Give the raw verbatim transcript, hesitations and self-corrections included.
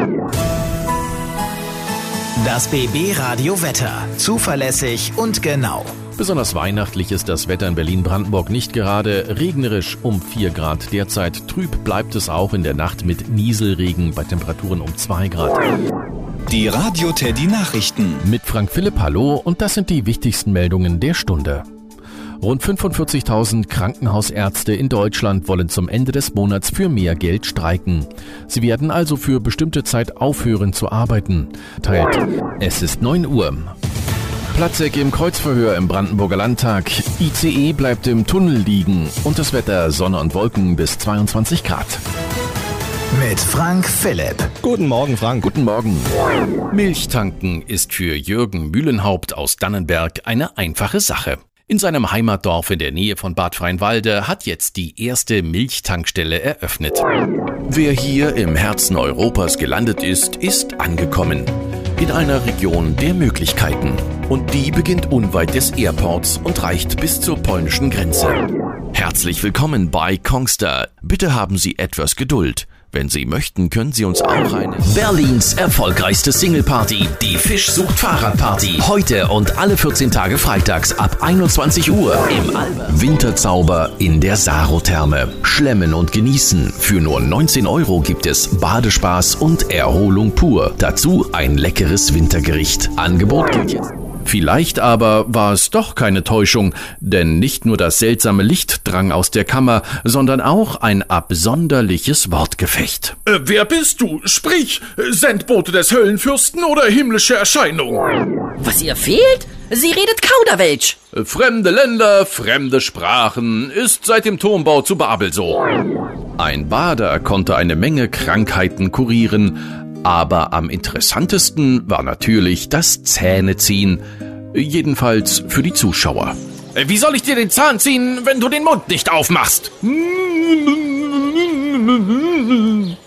Das B B-Radio Wetter. Zuverlässig und genau. Besonders weihnachtlich ist das Wetter in Berlin-Brandenburg nicht gerade. Regnerisch um vier Grad derzeit. Trüb bleibt es auch in der Nacht mit Nieselregen bei Temperaturen um zwei Grad. Die Radio Teddy Nachrichten. Mit Frank Philipp, hallo, und das sind die wichtigsten Meldungen der Stunde. Rund fünfundvierzigtausend Krankenhausärzte in Deutschland wollen zum Ende des Monats für mehr Geld streiken. Sie werden also für bestimmte Zeit aufhören zu arbeiten. Teilt. Es ist neun Uhr. Platzek im Kreuzverhör im Brandenburger Landtag. I C E bleibt im Tunnel liegen. Und das Wetter Sonne und Wolken bis zweiundzwanzig Grad. Mit Frank Philipp. Guten Morgen, Frank. Guten Morgen. Milchtanken ist für Jürgen Mühlenhaupt aus Dannenberg eine einfache Sache. In seinem Heimatdorf in der Nähe von Bad Freienwalde hat jetzt die erste Milchtankstelle eröffnet. Wer hier im Herzen Europas gelandet ist, ist angekommen. In einer Region der Möglichkeiten. Und die beginnt unweit des Airports und reicht bis zur polnischen Grenze. Herzlich willkommen bei Kongstar. Bitte haben Sie etwas Geduld. Wenn Sie möchten, können Sie uns auch eine... Berlins erfolgreichste Single-Party, die Fisch-Sucht-Fahrrad-Party. Heute und alle vierzehn Tage freitags ab einundzwanzig Uhr im Alba. Winterzauber in der Sarotherme. Schlemmen und genießen. Für nur neunzehn Euro gibt es Badespaß und Erholung pur. Dazu ein leckeres Wintergericht. Angebot gilt jetzt. Vielleicht aber war es doch keine Täuschung, denn nicht nur das seltsame Licht drang aus der Kammer, sondern auch ein absonderliches Wortgefecht. Äh, wer bist du? Sprich, Sendbote des Höllenfürsten oder himmlische Erscheinung? Was ihr fehlt? Sie redet Kauderwelsch. Fremde Länder, fremde Sprachen, ist seit dem Turmbau zu Babel so. Ein Bader konnte eine Menge Krankheiten kurieren, aber am interessantesten war natürlich das Zähneziehen. Jedenfalls für die Zuschauer. Wie soll ich dir den Zahn ziehen, wenn du den Mund nicht aufmachst?